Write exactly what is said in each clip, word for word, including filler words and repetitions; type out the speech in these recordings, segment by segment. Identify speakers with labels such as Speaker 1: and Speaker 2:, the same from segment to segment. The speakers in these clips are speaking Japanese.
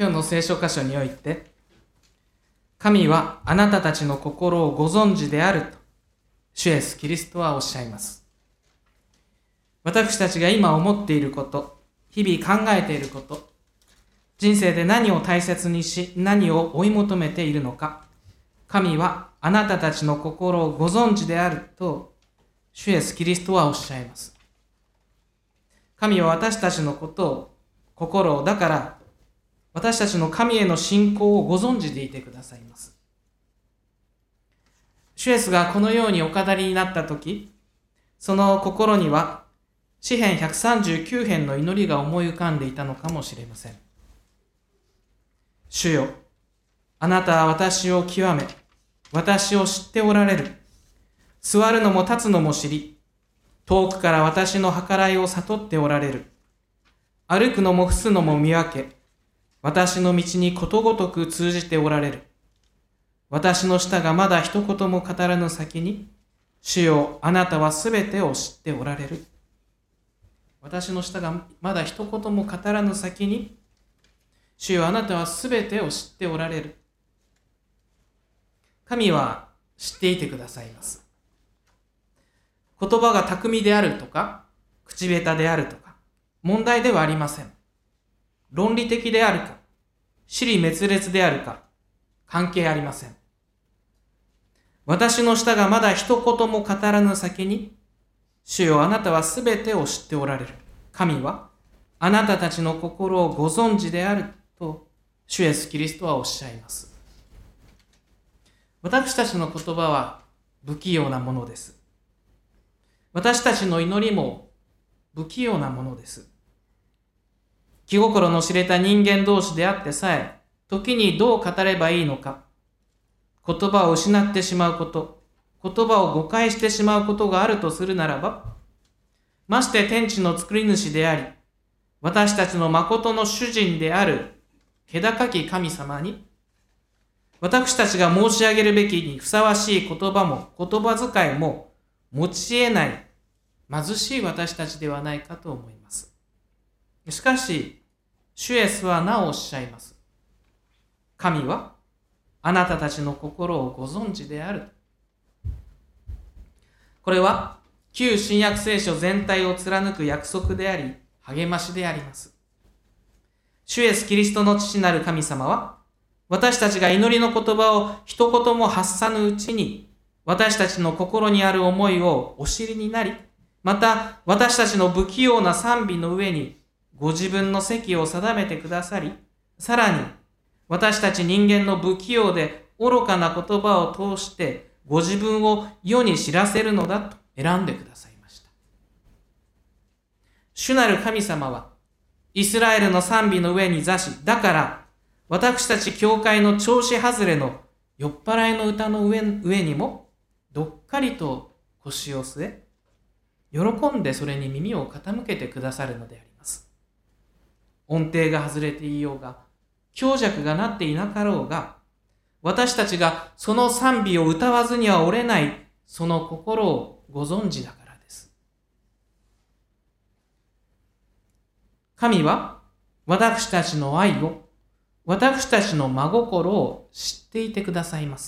Speaker 1: 今日の聖書箇所において、神はあなたたちの心をご存知であると、主イエスキリストはおっしゃいます。私たちが今思っていること、日々考えていること、人生で何を大切にし、何を追い求めているのか、神はあなたたちの心をご存知であると、主イエスキリストはおっしゃいます。神は私たちのことを、心を、だから、私たちの神への信仰をご存知でいてくださいます。主イエスがこのようにお語りになったとき、その心には詩編ひゃくさんじゅうきゅう編の祈りが思い浮かんでいたのかもしれません。主よ、あなたは私を極め、私を知っておられる。座るのも立つのも知り、遠くから私の計らいを悟っておられる。歩くのも伏すのも見分け、私の道にことごとく通じておられる。私の舌がまだ一言も語らぬ先に、主よ、あなたはすべてを知っておられる。私の舌がまだ一言も語らぬ先に、主よ、あなたはすべてを知っておられる。神は知っていてくださいます。言葉が巧みであるとか、口下手であるとか、問題ではありません。論理的であるか、支離滅裂であるか、関係ありません。私の舌がまだ一言も語らぬ先に、主よ、あなたはすべてを知っておられる。神は、あなたたちの心をご存知であると、主イエスキリストはおっしゃいます。私たちの言葉は不器用なものです。私たちの祈りも不器用なものです。気心の知れた人間同士であってさえ、時にどう語ればいいのか、言葉を失ってしまうこと、言葉を誤解してしまうことがあるとするならば、まして天地の作り主であり、私たちの誠の主人である気高き神様に、私たちが申し上げるべきにふさわしい言葉も言葉遣いも持ち得ない貧しい私たちではないかと思います。しかし、主イエスはなおおっしゃいます。神はあなたたちの心をご存知である。これは旧新約聖書全体を貫く約束であり、励ましであります。主イエスキリストの父なる神様は、私たちが祈りの言葉を一言も発さぬうちに、私たちの心にある思いをお知りになり、また私たちの不器用な賛美の上にご自分の席を定めてくださり、さらに私たち人間の不器用で愚かな言葉を通してご自分を世に知らせるのだと選んでくださいました。主なる神様はイスラエルの賛美の上に座し、だから私たち教会の調子外れの酔っ払いの歌の 上, 上にもどっかりと腰を据え、喜んでそれに耳を傾けてくださるのであります。音程が外れていようが、強弱がなっていなかろうが、私たちがその賛美を歌わずには折れないその心をご存知だからです。神は私たちの愛を、私たちの真心を知っていてくださいます。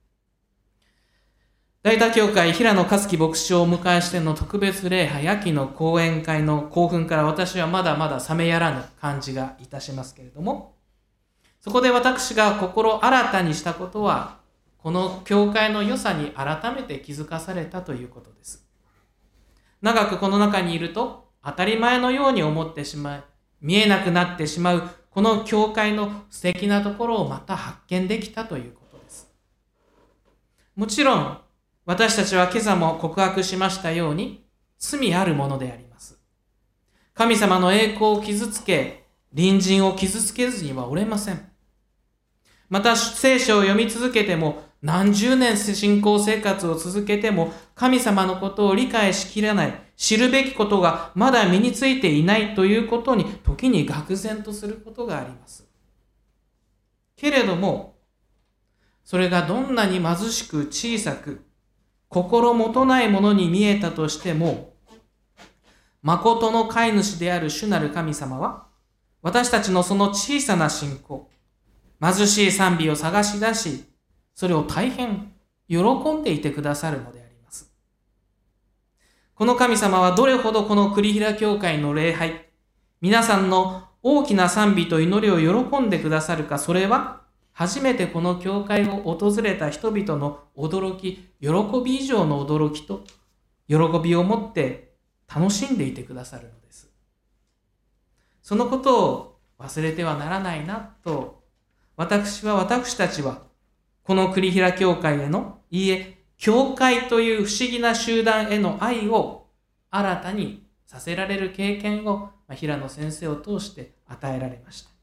Speaker 1: 大田教会平野克樹牧師をお迎えしての特別礼拝、秋の講演会の興奮から私はまだまだ冷めやらぬ感じがいたしますけれども、そこで私が心新たにしたことは、この教会の良さに改めて気づかされたということです。長くこの中にいると当たり前のように思ってしまい、見えなくなってしまうこの教会の素敵なところをまた発見できたということです。もちろん私たちは今朝も告白しましたように罪あるものであります。神様の栄光を傷つけ、隣人を傷つけずにはおれません。また聖書を読み続けても、何十年信仰生活を続けても、神様のことを理解しきれない、知るべきことがまだ身についていないということに、時に愕然とすることがあります。けれども、それがどんなに貧しく小さく、心もとないものに見えたとしても、誠の飼い主である主なる神様は、 私たちのその小さな信仰、貧しい賛美を探し出し、それを大変喜んでいてくださるのであります。この神様はどれほどこの栗平教会の礼拝、皆さんの大きな賛美と祈りを喜んでくださるか、それは初めてこの教会を訪れた人々の驚き、喜び以上の驚きと喜びを持って楽しんでいてくださるのです。そのことを忘れてはならないなと、私は私たちはこの栗平教会への、いいえ、教会という不思議な集団への愛を新たにさせられる経験を平野先生を通して与えられました。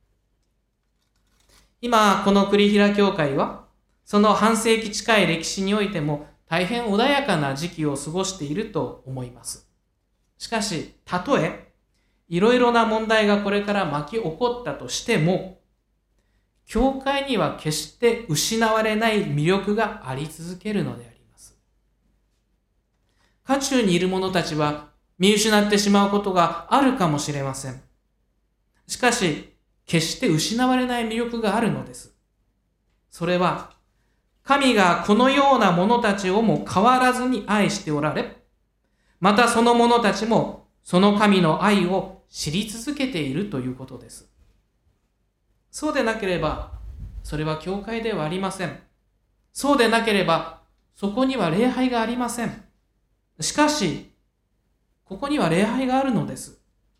Speaker 1: 今、この栗平教会は、その半世紀近い歴史においても大変穏やかな時期を過ごしていると思います。しかし、たとえ、いろいろな問題がこれから巻き起こったとしても、教会には決して失われない魅力があり続けるのであります。渦中にいる者たちは見失ってしまうことがあるかもしれません。しかし、決して失われない魅力があるのです。それは、神がこのような者たちをも変わらずに愛しておられ、またその者たちもその神の愛を知り続けているということです。そうでなければ、それは教会ではありません。そうでなければ、そこには礼拝がありません。しかし、ここには礼拝があるのです。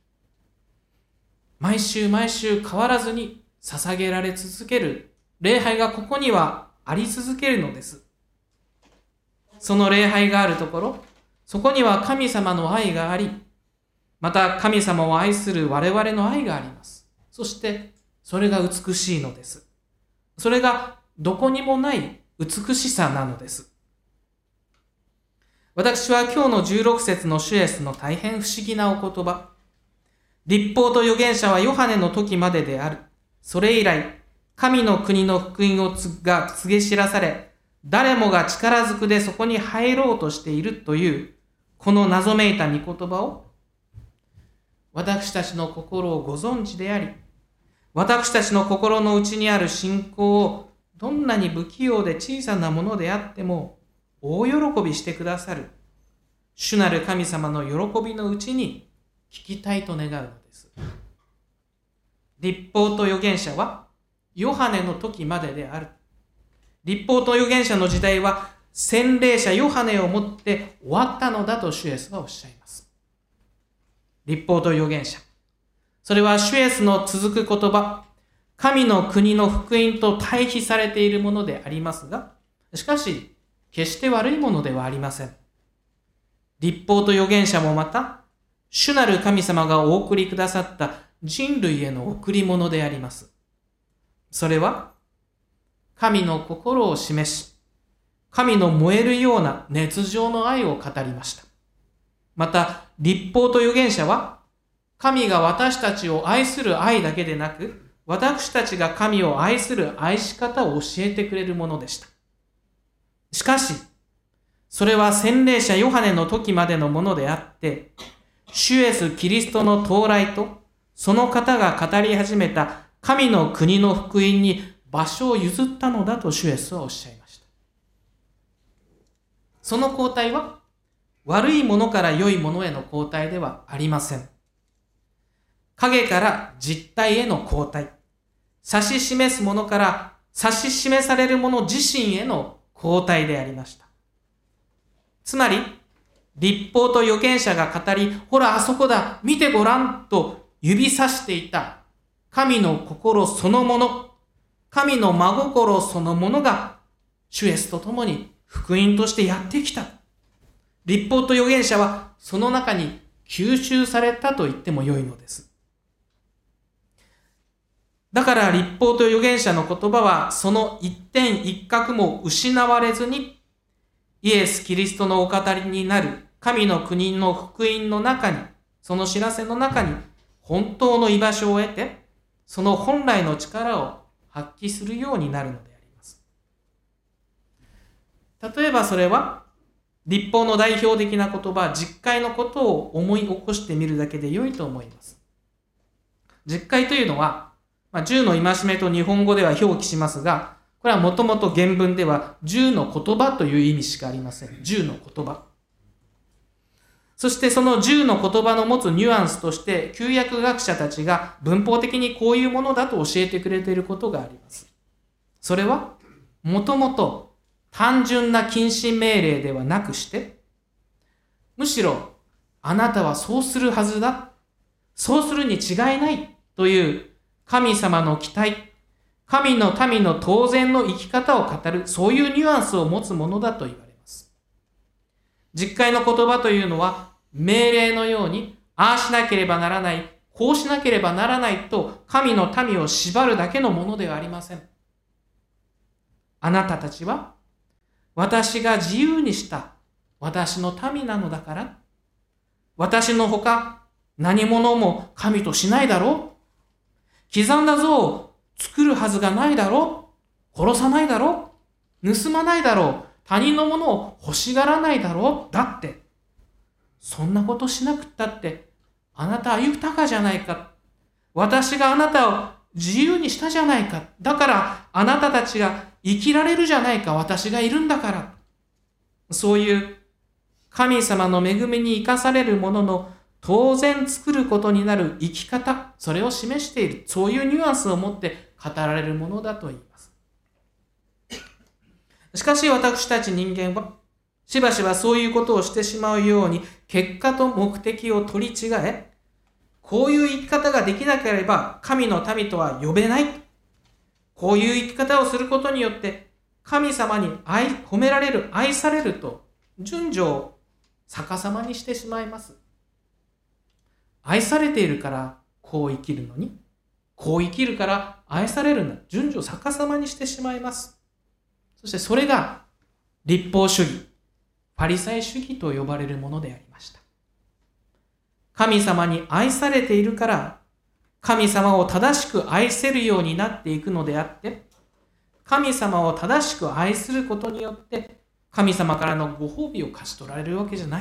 Speaker 1: 毎週毎週変わらずに捧げられ続ける礼拝がここにはあり続けるのです。その礼拝があるところ、そこには神様の愛があり、また神様を愛する我々の愛があります。そしてそれが美しいのです。それがどこにもない美しさなのです。私は今日のじゅうろく節の主イエスの大変不思議なお言葉、律法と預言者はヨハネの時までである。それ以来、神の国の福音をつが告げ知らされ、誰もが力ずくでそこに入ろうとしているという、この謎めいた御言葉を、私たちの心をご存知であり、私たちの心の内にある信仰をどんなに不器用で小さなものであっても大喜びしてくださる主なる神様の喜びのうちに聞きたいと願うのです。律法と預言者はヨハネの時までである。律法と預言者の時代は洗礼者ヨハネをもって終わったのだと主イエスはおっしゃいます。律法と預言者、それは主イエスの続く言葉、神の国の福音と対比されているものでありますが、しかし決して悪いものではありません。律法と預言者もまた主なる神様がお送りくださった人類への贈り物であります。それは神の心を示し、神の燃えるような熱情の愛を語りました。また律法と預言者は神が私たちを愛する愛だけでなく、私たちが神を愛する愛し方を教えてくれるものでした。しかし、それは洗礼者ヨハネの時までのものであって、主イエスキリストの到来と、その方が語り始めた神の国の福音に場所を譲ったのだと主イエスはおっしゃいました。その交代は、悪いものから良いものへの交代ではありません。影から実体への交代、指し示すものから指し示されるもの自身への交代でありました。つまり、律法と預言者が語り、ほらあそこだ、見てごらんと指さしていた神の心そのもの、神の真心そのものが主イエスと共に福音としてやってきた。律法と預言者はその中に吸収されたと言っても良いのです。だから律法と預言者の言葉はその一点一角も失われずにイエス・キリストのお語りになる神の国の福音の中に、その知らせの中に本当の居場所を得て、その本来の力を発揮するようになるのであります。例えばそれは律法の代表的な言葉、実戒のことを思い起こしてみるだけで良いと思います。 実戒というのは、まあ、じゅうの戒めと日本語では表記しますが、これはもともと原文ではじゅうの言葉という意味しかありません。じゅうの言葉。そしてそのじゅうの言葉の持つニュアンスとして、旧約学者たちが文法的にこういうものだと教えてくれていることがあります。それは、もともと単純な禁止命令ではなくして、むしろあなたはそうするはずだ、そうするに違いないという神様の期待、神の民の当然の生き方を語る、そういうニュアンスを持つものだと言われます。実戒の言葉というのは、命令のように、ああしなければならない、こうしなければならないと、神の民を縛るだけのものではありません。あなたたちは、私が自由にした私の民なのだから、私のほか何者も神としないだろう。刻んだ像を作るはずがないだろう。殺さないだろう。盗まないだろう。他人のものを欲しがらないだろう。だって、そんなことしなくったって、あなたは豊かじゃないか。私があなたを自由にしたじゃないか。だからあなたたちが生きられるじゃないか。私がいるんだから。そういう神様の恵みに生かされるものの当然作ることになる生き方、それを示している。そういうニュアンスを持って語られるものだと言います。しかし私たち人間はしばしばそういうことをしてしまうように結果と目的を取り違え、こういう生き方ができなければ神の民とは呼べない。こういう生き方をすることによって神様に愛褒められる、愛されると順序を逆さまにしてしまいます。愛されているからこう生きるのに、こう生きるから愛されるんだ。順序を逆さまにしてしまいます。そしてそれが律法主義、パリサイ主義と呼ばれるものでありました。神様に愛されているから神様を正しく愛せるようになっていくのであって、神様を正しく愛することによって神様からのご褒美を勝ち取られるわけじゃない。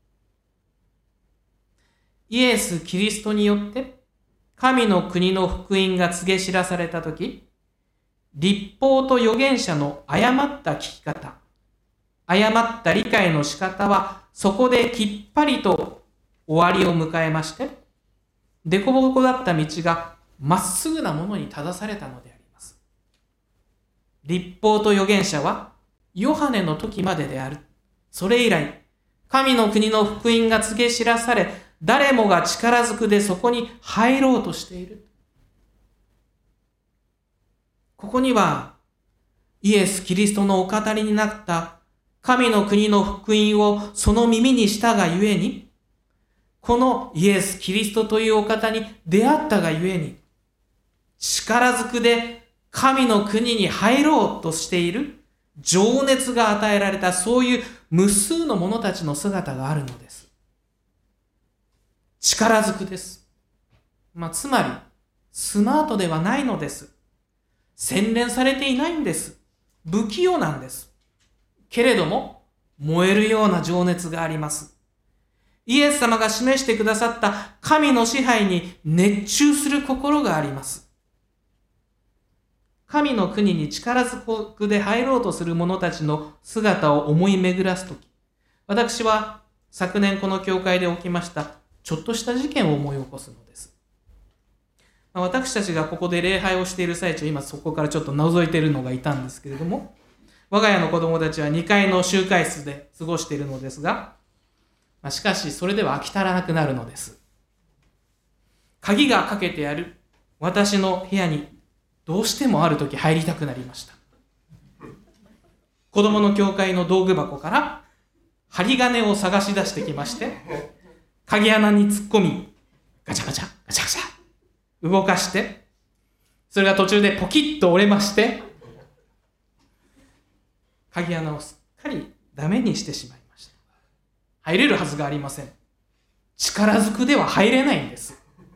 Speaker 1: イエス・キリストによって神の国の福音が告げ知らされたとき、律法と預言者の誤った聞き方、誤った理解の仕方はそこできっぱりと終わりを迎えまして、凸凹だった道がまっすぐなものに正されたのであります。律法と預言者はヨハネの時までである。それ以来、神の国の福音が告げ知らされ、誰もが力ずくでそこに入ろうとしている。ここにはイエス・キリストのお語りになった神の国の福音をその耳にしたがゆえに、このイエス・キリストというお方に出会ったがゆえに、力ずくで神の国に入ろうとしている情熱が与えられた、そういう無数の者たちの姿があるのです。力ずくです。まあ、つまり、スマートではないのです。洗練されていないんです。不器用なんです。けれども、燃えるような情熱があります。イエス様が示してくださった神の支配に熱中する心があります。神の国に力ずくで入ろうとする者たちの姿を思い巡らすとき、私は昨年この教会で起きましたちょっとした事件を思い起こすのです。私たちがここで礼拝をしている最中、今そこからちょっと覗いているのがいたんですけれども、我が家の子供たちはにかいの集会室で過ごしているのですが、しかしそれでは飽き足らなくなるのです。鍵がかけてある私の部屋にどうしてもある時入りたくなりました。子供の教会の道具箱から針金を探し出してきまして、鍵穴に突っ込み、ガチャガチャガチャガチャ動かして、それが途中でポキッと折れまして、鍵穴をすっかりダメにしてしまいました。入れるはずがありません。力ずくでは入れないんです。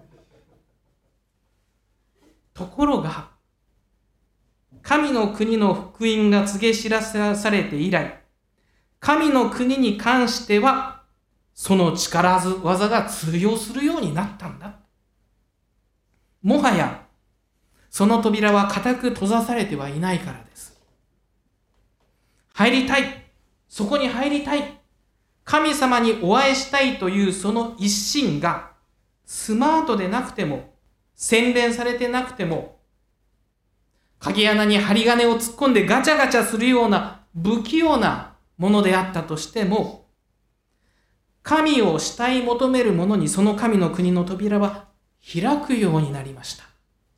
Speaker 1: ところが、神の国の福音が告げ知らされて以来、神の国に関しては、その力技が通用するようになったんだ。 もはやその扉は固く閉ざされてはいないからです。入りたい、そこに入りたい、神様にお会いしたいというその一心がスマートでなくても、洗練されてなくても、鍵穴に針金を突っ込んでガチャガチャするような不器用なものであったとしても、神を慕い求める者にその神の国の扉は開くようになりました。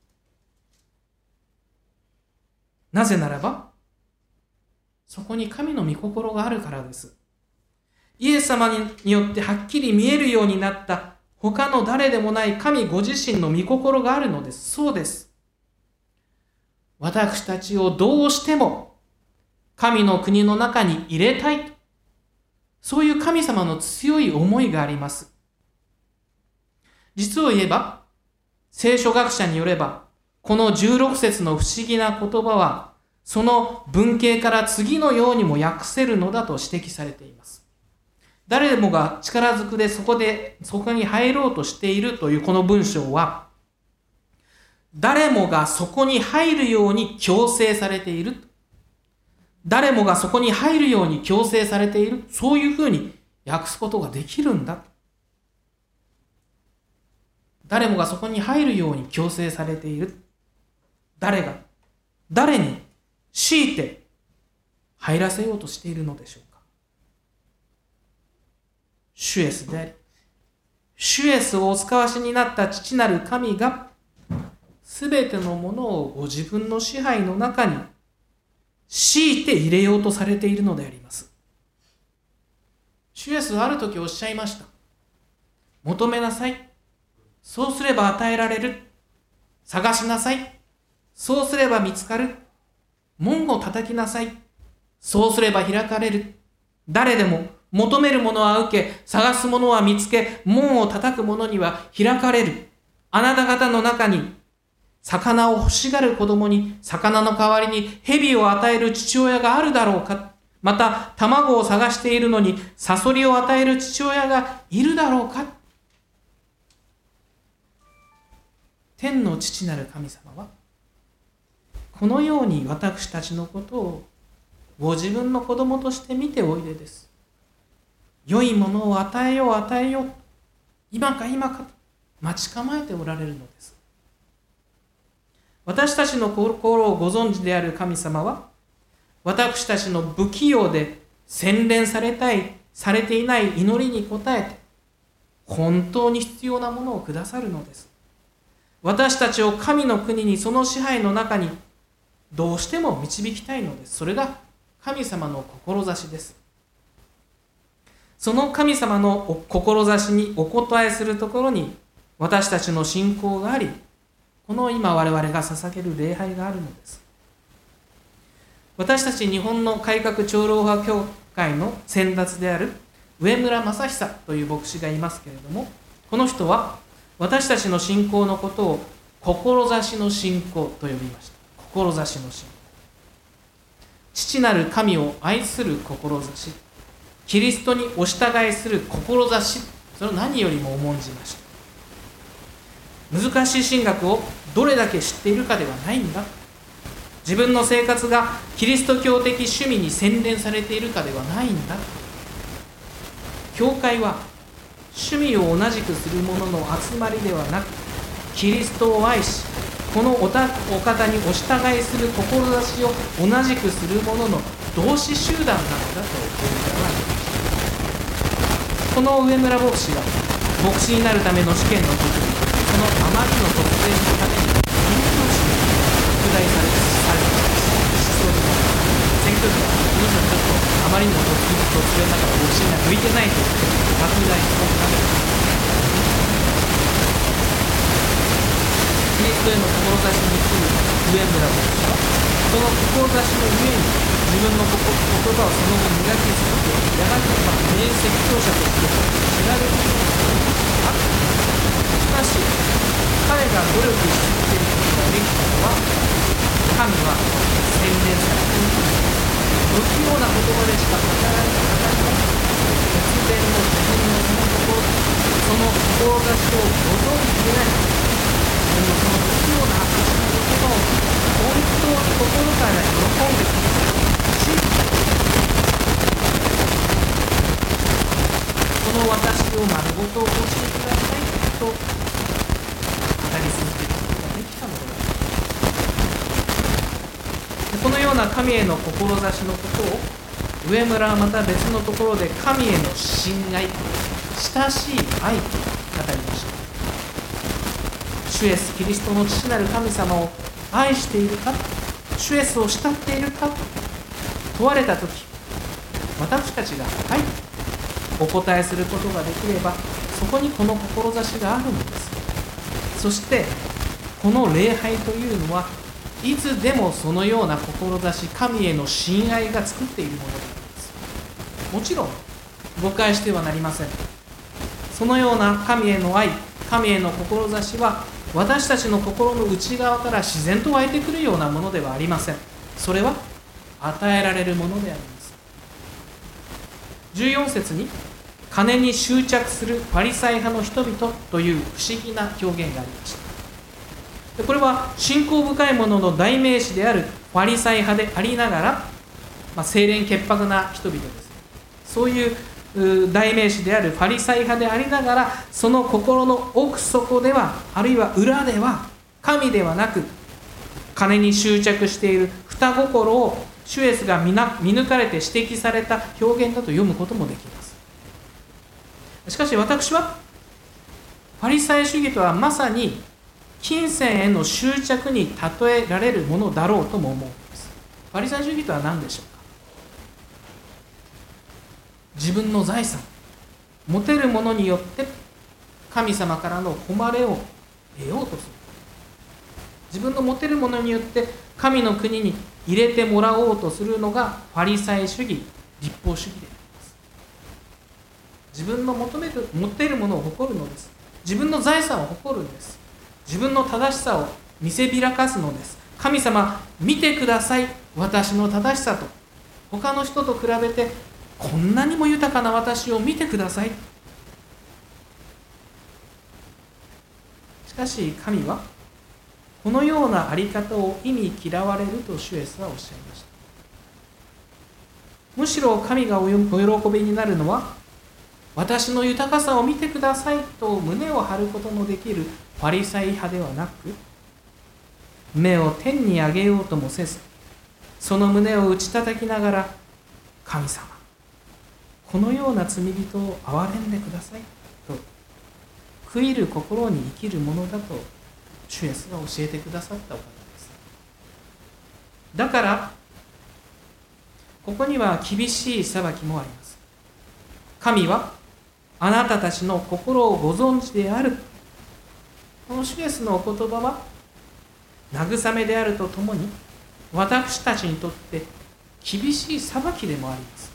Speaker 1: なぜならば、そこに神の御心があるからです。イエス様によってはっきり見えるようになった他の誰でもない神ご自身の御心があるのです。そうです。私たちをどうしても神の国の中に入れたい。そういう神様の強い思いがあります。実を言えば、聖書学者によれば、このじゅうろく節の不思議な言葉は、その文型から次のようにも訳せるのだと指摘されています。誰もが力ずくでそこで、そこに入ろうとしているというこの文章は、誰もがそこに入るように強制されている。誰もがそこに入るように強制されている。そういうふうに訳すことができるんだ。誰もがそこに入るように強制されている。誰が、誰に強いて入らせようとしているのでしょうか。主イエスであり、主イエスをお使わしになった父なる神が、すべてのものをご自分の支配の中に強いて入れようとされているのであります。主イエスはある時おっしゃいました。求めなさい。そうすれば与えられる。探しなさい。そうすれば見つかる。門を叩きなさい。そうすれば開かれる。誰でも求めるものは受け、探すものは見つけ、門を叩く者には開かれる。あなた方の中に魚を欲しがる子供に魚の代わりに蛇を与える父親があるだろうか。また卵を探しているのにサソリを与える父親がいるだろうか。天の父なる神様はこのように私たちのことをご自分の子供として見ておいでです。良いものを与えよう与えよう、今か今かと待ち構えておられるのです。私たちの心をご存知である神様は、私たちの不器用で洗練されたい、されていない祈りに応えて、本当に必要なものをくださるのです。私たちを神の国に、その支配の中にどうしても導きたいのです。それが神様の志です。その神様の志にお答えするところに私たちの信仰があり、この今我々が捧げる礼拝があるのです。私たち日本の改革長老派協会の先達である上村正久という牧師がいますけれども、この人は私たちの信仰のことを志の信仰と呼びました。志の信仰。父なる神を愛する志、キリストにお従いする志、それを何よりも重んじました。難しい神学をどれだけ知っているかではないんだ。自分の生活がキリスト教的趣味に洗練されているかではないんだ。教会は趣味を同じくする者の集まりではなく、キリストを愛し、このおたお方にお従いする志を同じくする者の同志集団なのだというのがありました。この上村牧師が牧師になるための試験の時に、そのあまりの特性のために宣教師に拡大されてされた思想になり、選挙区はこの人ちょっとあまりにも突然だから牧師には向いてないという拡大をかけて、キリストへの志に来る上村牧師は、その志のゆえに自分の言葉をその後磨き続け、やがてまあ名説教者として知られるようになった。しかし彼が努力し続けることができたのは、神は洗練されている不器用な言葉でしか語られない突然の自分のその心、その志をご存じでない自分のそのを丸ごとお教えてくださいと語り続けることができたのであります。このような神への志のことを上村はまた別のところで神への信頼、親しい愛と語りました。主イエスキリストの父なる神様を愛しているか、主イエスを慕っているかと問われたとき、私たちがはいお答えすることができれば、そこにこの志があるのです。そしてこの礼拝というのはいつでもそのような志、神への信愛が作っているものであります。もちろん誤解してはなりません。そのような神への愛、神への志は私たちの心の内側から自然と湧いてくるようなものではありません。それは与えられるものであります。じゅうよん節に金に執着するパリサイ派の人々という不思議な表現がありました。これは信仰深い者の代名詞であるパリサイ派でありながら、まあ、清廉潔白な人々です。そういう代名詞であるパリサイ派でありながら、その心の奥底では、あるいは裏では、神ではなく金に執着している二心を主イエスが見抜かれて指摘された表現だと読むこともできます。しかし私はパリサイ主義とはまさに金銭への執着に例えられるものだろうとも思うんです。パリサイ主義とは何でしょうか。自分の財産、持てるものによって神様からの誉れを得ようとする。自分の持てるものによって神の国に入れてもらおうとするのがパリサイ主義、律法主義であります。自分の求める持っているものを誇るのです。自分の財産を誇るんです。自分の正しさを見せびらかすのです。神様、見てください、私の正しさと。他の人と比べてこんなにも豊かな私を見てください。しかし神はこのようなあり方を意味嫌われると主イエスはおっしゃいました。むしろ神がお喜びになるのは、私の豊かさを見てくださいと胸を張ることのできるパリサイ派ではなく、目を天に上げようともせず、その胸を打ち叩きながら、神様、このような罪人を憐れんでくださいと悔いる心に生きるものだと主イエスが教えてくださったお方です。だからここには厳しい裁きもあります。神はあなたたちの心をご存知である。この主イエスのお言葉は慰めであるとともに、私たちにとって厳しい裁きでもあります。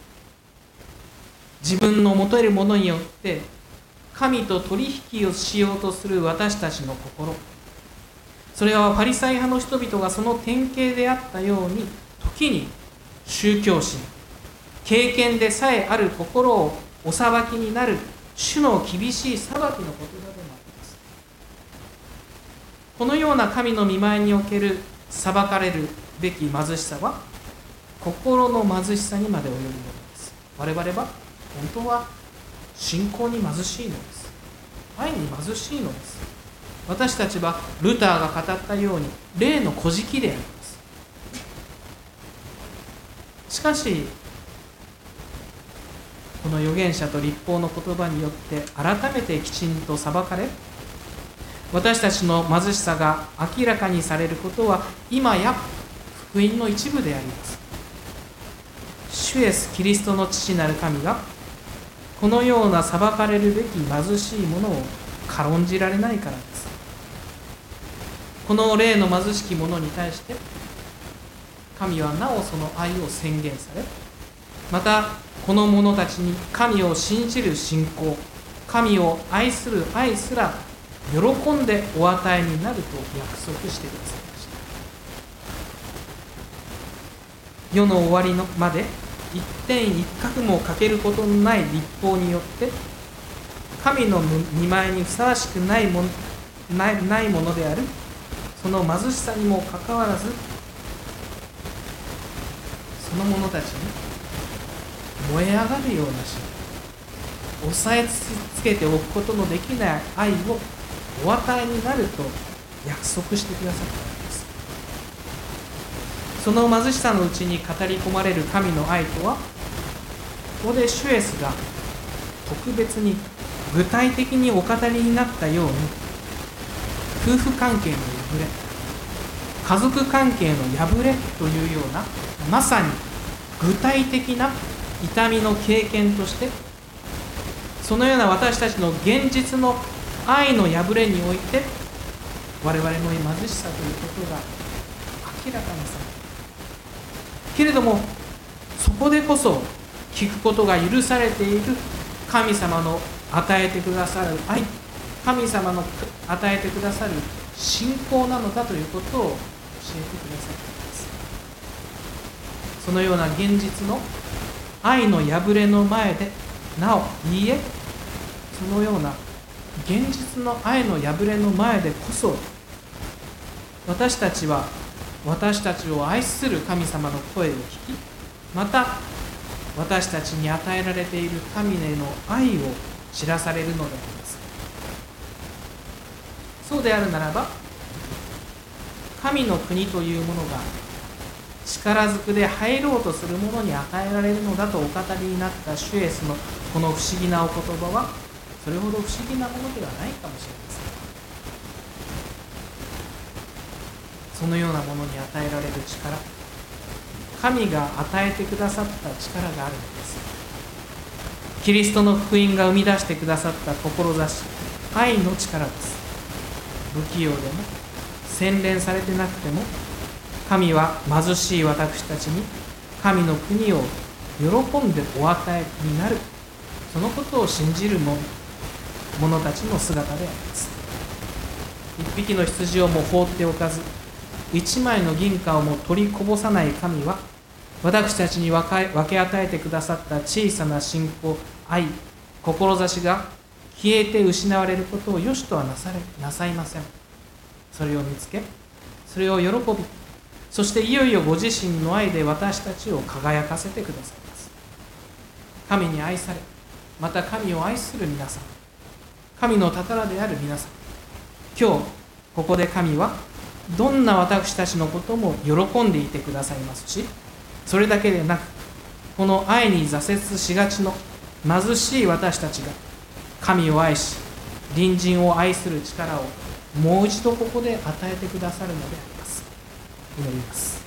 Speaker 1: 自分の持てるものによって神と取引をしようとする私たちの心、それはパリサイ派の人々がその典型であったように、時に宗教心、経験でさえある心をお裁きになる主の厳しい裁きの言葉でもあります。このような神の御前における裁かれるべき貧しさは、心の貧しさにまで及ぶものです。我々は本当は信仰に貧しいのです。愛に貧しいのです。私たちはルターが語ったように霊の乞食であります。しかしこの預言者と律法の言葉によって改めてきちんと裁かれ、私たちの貧しさが明らかにされることは今や福音の一部であります。主イエスキリストの父なる神がこのような裁かれるべき貧しいものを軽んじられないからです。この霊の貧しき者に対して神はなおその愛を宣言され、またこの者たちに神を信じる信仰、神を愛する愛すら喜んでお与えになると約束してくださいました。世の終わりのまで一点一角も欠けることのない律法によって、神の御前にふさわしくないもの、ない、ないものであるその貧しさにもかかわらず、その者たちに燃え上がるような信仰、 押さえつけておくことのできない愛をお与えになると約束してくださったのです。その貧しさのうちに語り込まれる神の愛とは、ここでシュエスが特別に具体的にお語りになったように、夫婦関係の破れ、家族関係の破れというような、まさに具体的な痛みの経験として、そのような私たちの現実の愛の破れにおいて、我々の貧しさということが明らかにされるけれども、そこでこそ聞くことが許されている神様の与えてくださる愛、神様の与えてくださる信仰なのだということを教えてくださっています。そのような現実の愛の破れの前で、なおいいえ、そのような現実の愛の破れの前でこそ、私たちは私たちを愛する神様の声を聞き、また私たちに与えられている神への愛を知らされるのであります。そうであるならば、神の国というものが力ずくで入ろうとする者に与えられるのだとお語りになったシュエスのこの不思議なお言葉は、それほど不思議なものではないかもしれません。そのようなものに与えられる力、神が与えてくださった力があるのです。キリストの福音が生み出してくださった志、愛の力です。不器用でも洗練されてなくても、神は貧しい私たちに神の国を喜んでお与えになる、そのことを信じる者たちの姿であります。一匹の羊をも放っておかず、一枚の銀貨をも取りこぼさない神は、私たちに分け与えてくださった小さな信仰、愛、志が消えて失われることをよしとはなされなさいません。それを見つけ、それを喜び、そしていよいよご自身の愛で私たちを輝かせてくださいます。神に愛され、また神を愛する皆さん、神の宝である皆さん、今日ここで神はどんな私たちのことも喜んでいてくださいますし、それだけでなく、この愛に挫折しがちの貧しい私たちが神を愛し、隣人を愛する力をもう一度ここで与えてくださるのであります。祈ります。